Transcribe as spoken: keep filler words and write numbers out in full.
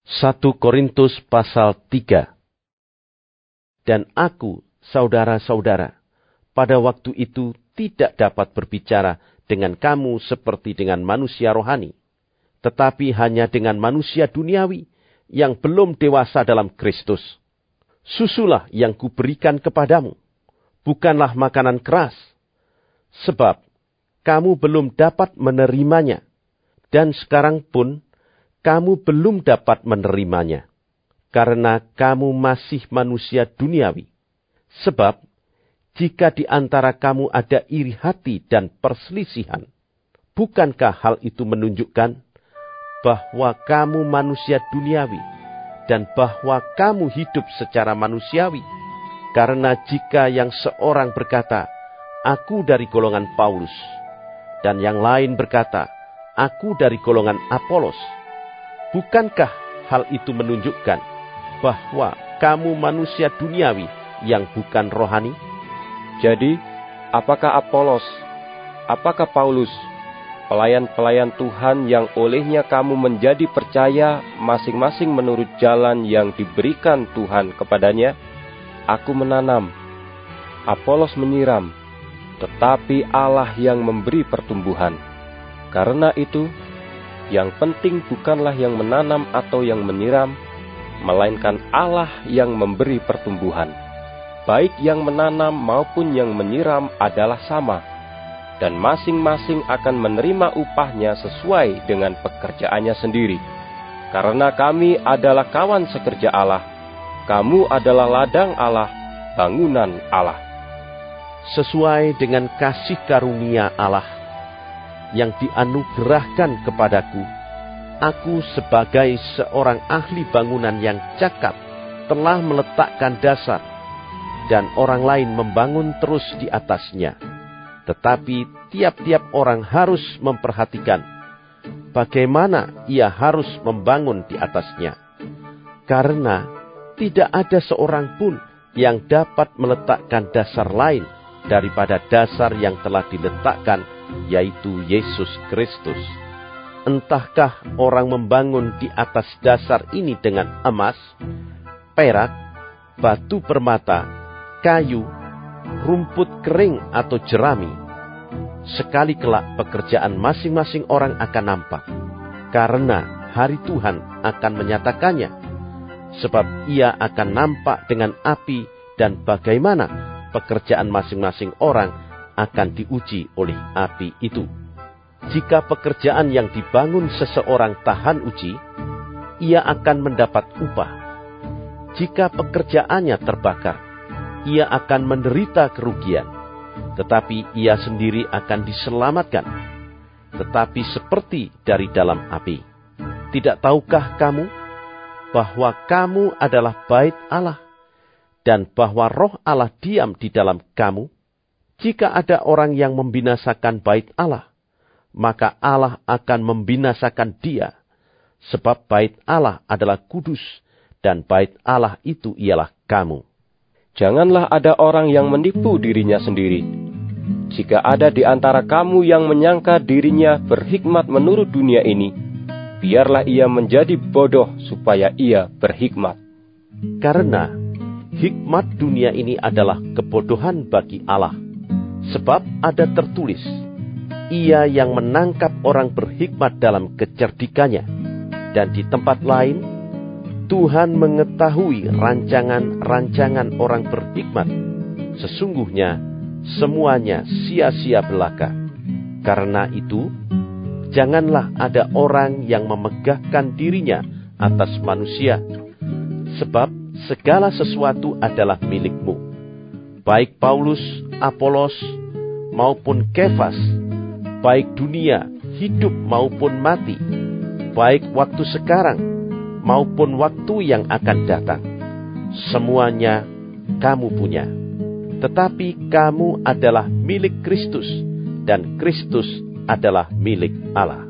satu Korintus pasal tiga. Dan aku, saudara-saudara, pada waktu itu tidak dapat berbicara dengan kamu seperti dengan manusia rohani, tetapi hanya dengan manusia duniawi yang belum dewasa dalam Kristus. Susulah yang kuberikan kepadamu, bukanlah makanan keras, sebab kamu belum dapat menerimanya, dan sekarang pun kamu belum dapat menerimanya, karena kamu masih manusia duniawi. Sebab, jika di antara kamu ada iri hati dan perselisihan, bukankah hal itu menunjukkan bahwa kamu manusia duniawi, dan bahwa kamu hidup secara manusiawi? Karena jika yang seorang berkata, aku dari golongan Paulus, dan yang lain berkata, aku dari golongan Apolos, bukankah hal itu menunjukkan bahwa kamu manusia duniawi yang bukan rohani? Jadi, apakah Apolos, apakah Paulus, pelayan-pelayan Tuhan yang olehnya kamu menjadi percaya masing-masing menurut jalan yang diberikan Tuhan kepadanya? Aku menanam, Apolos menyiram, tetapi Allah yang memberi pertumbuhan. Karena itu, yang penting bukanlah yang menanam atau yang menyiram, melainkan Allah yang memberi pertumbuhan. Baik yang menanam maupun yang menyiram adalah sama, dan masing-masing akan menerima upahnya sesuai dengan pekerjaannya sendiri. Karena kami adalah kawan sekerja Allah, kamu adalah ladang Allah, bangunan Allah. Sesuai dengan kasih karunia Allah yang dianugerahkan kepadaku, aku sebagai seorang ahli bangunan yang cakap telah meletakkan dasar, dan orang lain membangun terus di atasnya. Tetapi tiap-tiap orang harus memperhatikan bagaimana ia harus membangun di atasnya. Karena tidak ada seorang pun yang dapat meletakkan dasar lain daripada dasar yang telah diletakkan, yaitu Yesus Kristus. Entahkah orang membangun di atas dasar ini dengan emas, perak, batu permata, kayu, rumput kering atau jerami. Sekali kelak pekerjaan masing-masing orang akan nampak, karena hari Tuhan akan menyatakannya. Sebab ia akan nampak dengan api, dan bagaimana pekerjaan masing-masing orang akan diuji oleh api itu. Jika pekerjaan yang dibangun seseorang tahan uji, ia akan mendapat upah. Jika pekerjaannya terbakar, ia akan menderita kerugian, tetapi ia sendiri akan diselamatkan, tetapi seperti dari dalam api. Tidak tahukah kamu bahwa kamu adalah bait Allah, dan bahwa roh Allah diam di dalam kamu? Jika ada orang yang membinasakan bait Allah, maka Allah akan membinasakan dia. Sebab bait Allah adalah kudus, dan bait Allah itu ialah kamu. Janganlah ada orang yang menipu dirinya sendiri. Jika ada di antara kamu yang menyangka dirinya berhikmat menurut dunia ini, biarlah ia menjadi bodoh supaya ia berhikmat. Karena hikmat dunia ini adalah kebodohan bagi Allah. Sebab ada tertulis, ia yang menangkap orang berhikmat dalam kecerdikannya. Dan di tempat lain, Tuhan mengetahui rancangan-rancangan orang berhikmat. Sesungguhnya semuanya sia-sia belaka. Karena itu, janganlah ada orang yang memegahkan dirinya atas manusia, sebab segala sesuatu adalah milikmu. Baik Paulus, Apolos, maupun Kefas, baik dunia, hidup maupun mati, baik waktu sekarang, maupun waktu yang akan datang. Semuanya kamu punya. Tetapi kamu adalah milik Kristus, dan Kristus adalah milik Allah.